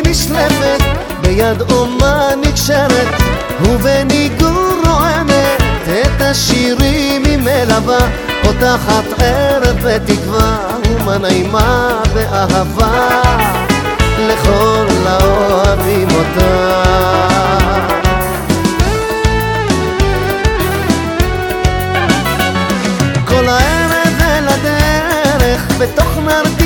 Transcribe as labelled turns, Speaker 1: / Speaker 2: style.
Speaker 1: נשלפת ביד אומה נקשרת ובניגור רועמת את השירים היא מלווה פותחת ערב בתקווה ומנעימה באהבה לכל האוהבים אותה כל הערב אל הדרך בתוך נרקום